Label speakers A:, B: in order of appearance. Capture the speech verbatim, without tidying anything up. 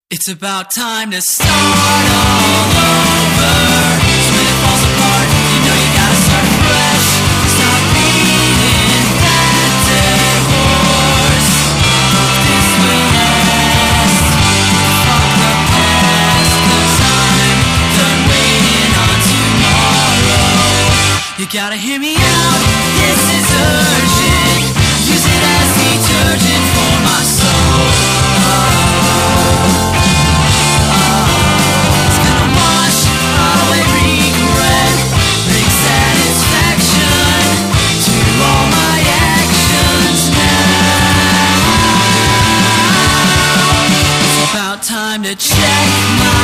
A: It's about time to start all over. So when it falls apart, you know you gotta start fresh. Stop beating that dead horse. This will last. Fuck the past, 'cause I'm done waiting on tomorrow. You gotta hear me out, this is urgent. Use it as detergent for my soul. Time to check my